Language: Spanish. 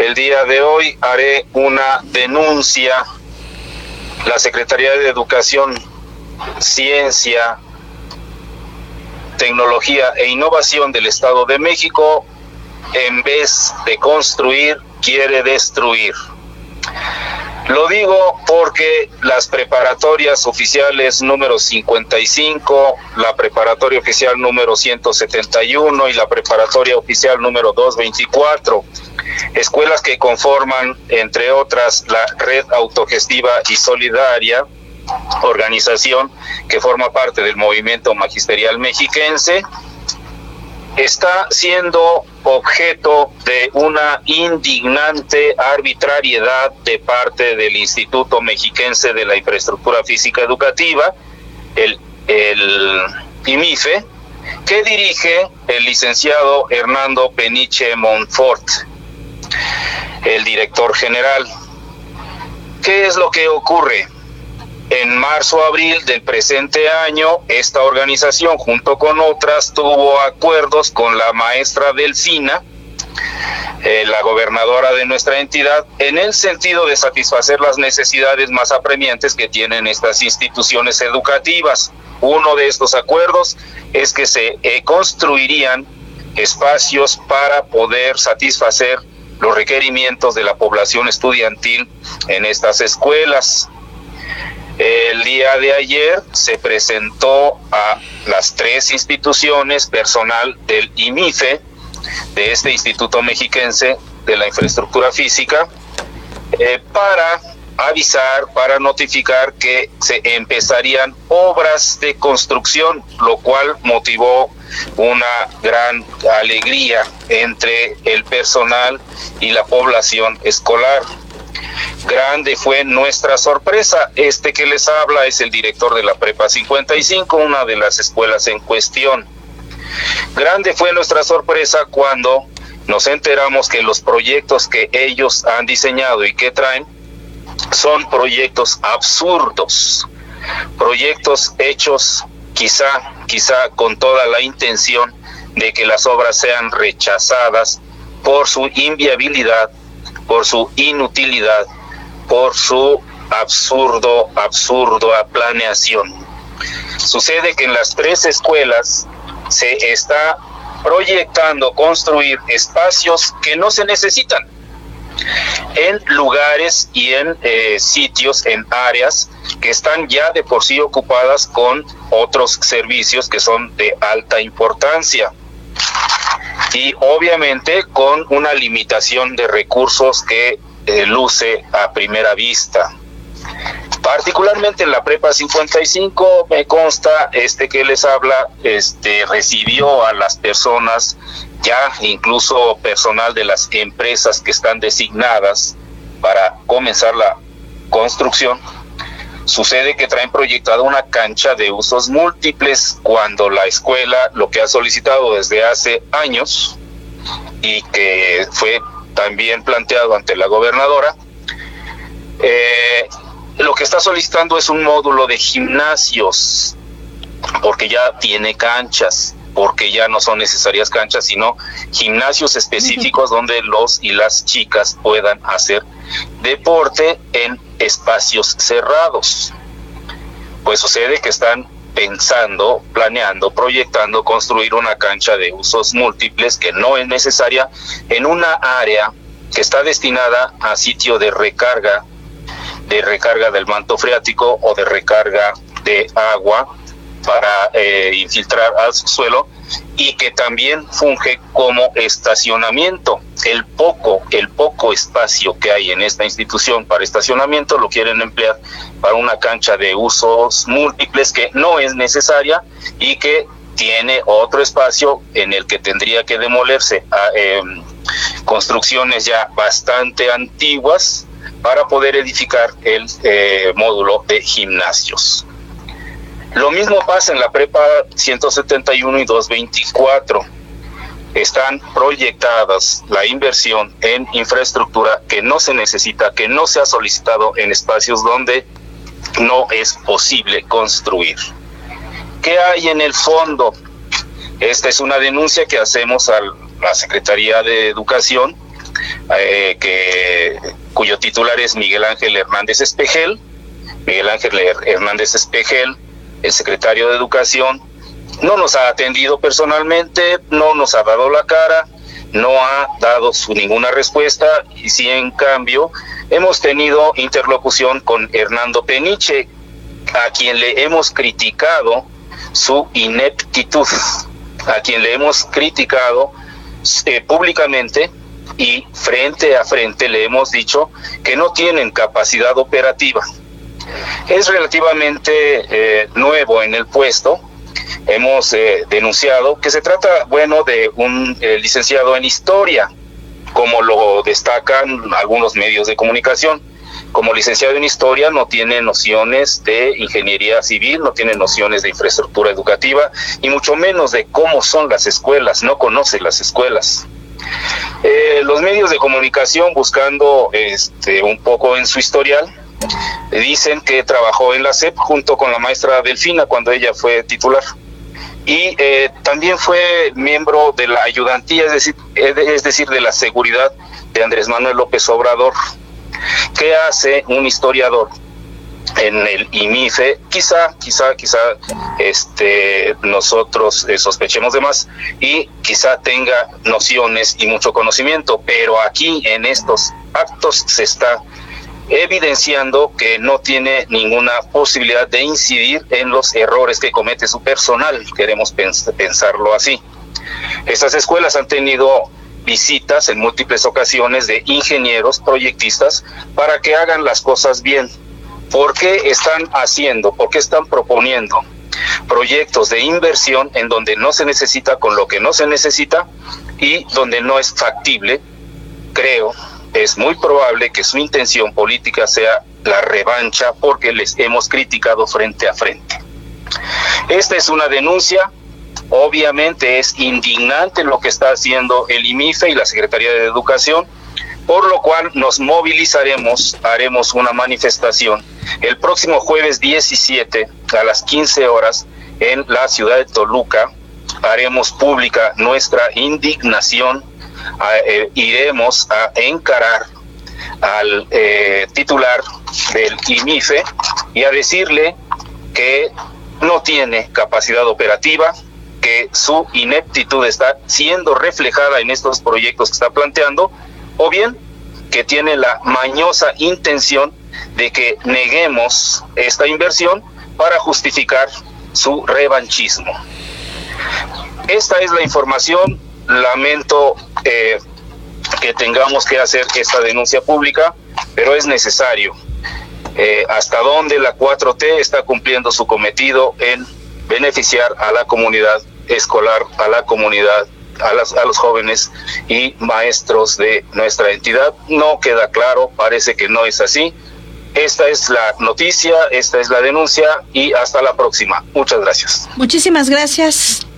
El día de hoy haré una denuncia. La Secretaría de Educación, Ciencia, Tecnología e Innovación del Estado de México, en vez de construir, quiere destruir. Lo digo porque las preparatorias oficiales número 55, la preparatoria oficial número 171 y la preparatoria oficial número 224, escuelas que conforman, entre otras, la Red Autogestiva y Solidaria, organización que forma parte del movimiento magisterial mexiquense, está siendo objeto de una indignante arbitrariedad de parte del Instituto Mexiquense de la Infraestructura Física Educativa, el IMIFE, que dirige el licenciado Hernando Peniche Monfort, el director general. ¿Qué es lo que ocurre? En marzo-abril del presente año, esta organización, junto con otras, tuvo acuerdos con la maestra Delfina, la gobernadora de nuestra entidad, en el sentido de satisfacer las necesidades más apremiantes que tienen estas instituciones educativas. Uno de estos acuerdos es que se construirían espacios para poder satisfacer los requerimientos de la población estudiantil en estas escuelas. El día de ayer se presentó a las 3 instituciones personal del IMIFE, de este Instituto Mexiquense de la Infraestructura Física, para avisar, para notificar que se empezarían obras de construcción, lo cual motivó una gran alegría entre el personal y la población escolar. Grande fue nuestra sorpresa. Este que les habla es el director de la Prepa 55, una de las escuelas en cuestión. Grande fue nuestra sorpresa cuando nos enteramos que los proyectos que ellos han diseñado y que traen son proyectos absurdos, proyectos hechos quizá con toda la intención de que las obras sean rechazadas por su inviabilidad, por su inutilidad, por su absurda planeación. Sucede que en las 3 escuelas se está proyectando construir espacios que no se necesitan en lugares y en sitios, en áreas que están ya de por sí ocupadas con otros servicios que son de alta importancia, y obviamente con una limitación de recursos que luce a primera vista. Particularmente en la Prepa 55, me consta, que les habla, recibió a las personas, ya incluso personal de las empresas que están designadas para comenzar la construcción. Sucede que traen proyectada una cancha de usos múltiples, cuando la escuela lo que ha solicitado desde hace años, y que fue también planteado ante la gobernadora, lo que está solicitando es un módulo de gimnasios, porque ya tiene canchas, porque ya no son necesarias canchas, sino gimnasios específicos donde los y las chicas puedan hacer deporte en espacios cerrados. Pues sucede que están pensando, planeando, proyectando construir una cancha de usos múltiples que no es necesaria en una área que está destinada a sitio de recarga del manto freático o de recarga de agua para infiltrar al suelo, y que también funge como estacionamiento. El poco espacio que hay en esta institución para estacionamiento lo quieren emplear para una cancha de usos múltiples que no es necesaria y que tiene otro espacio en el que tendría que demolerse construcciones ya bastante antiguas para poder edificar el módulo de gimnasios. Lo mismo pasa en la Prepa 171 y 224. Están proyectadas la inversión en infraestructura que no se necesita, que no se ha solicitado en espacios donde no es posible construir. ¿Qué hay en el fondo? Esta es una denuncia que hacemos a la Secretaría de Educación cuyo titular es Miguel Ángel Hernández Espejel. Miguel Ángel Hernández Espejel, el secretario de Educación, no nos ha atendido personalmente, no nos ha dado la cara, no ha dado ninguna respuesta, y sí, en cambio, hemos tenido interlocución con Hernando Peniche, a quien le hemos criticado su ineptitud, a quien le hemos criticado públicamente, y frente a frente le hemos dicho que no tienen capacidad operativa. Es relativamente nuevo en el puesto. Hemos denunciado que se trata, de un licenciado en historia, como lo destacan algunos medios de comunicación. Como licenciado en historia no tiene nociones de ingeniería civil, no tiene nociones de infraestructura educativa, y mucho menos de cómo son las escuelas, no conoce las escuelas. Los medios de comunicación, buscando un poco en su historial, dicen que trabajó en la SEP junto con la maestra Delfina cuando ella fue titular, y también fue miembro de la ayudantía, es decir, de la seguridad de Andrés Manuel López Obrador. ¿Qué hace un historiador en el IMIFE? Quizá nosotros sospechemos de más, y quizá tenga nociones y mucho conocimiento, pero aquí en estos actos se está evidenciando que no tiene ninguna posibilidad de incidir en los errores que comete su personal. Queremos pensarlo así. Estas escuelas han tenido visitas en múltiples ocasiones de ingenieros, proyectistas, para que hagan las cosas bien. ¿Por qué están proponiendo proyectos de inversión en donde no se necesita, con lo que no se necesita, y donde no es factible? Creo, es muy probable que su intención política sea la revancha, porque les hemos criticado frente a frente. Esta es una denuncia. Obviamente es indignante lo que está haciendo el IMIFE y la Secretaría de Educación, por lo cual nos movilizaremos, haremos una manifestación el próximo jueves 17 a las 15 horas en la ciudad de Toluca. Haremos pública nuestra indignación, iremos a encarar al titular del IMIFE y a decirle que no tiene capacidad operativa, que su ineptitud está siendo reflejada en estos proyectos que está planteando, o bien que tiene la mañosa intención de que neguemos esta inversión para justificar su revanchismo. Esta es la información. Lamento que tengamos que hacer esta denuncia pública, pero es necesario. Hasta dónde la 4T está cumpliendo su cometido en beneficiar a la comunidad escolar, a la comunidad, a los jóvenes y maestros de nuestra entidad. No queda claro, parece que no es así. Esta es la noticia, esta es la denuncia, y hasta la próxima. Muchas gracias. Muchísimas gracias.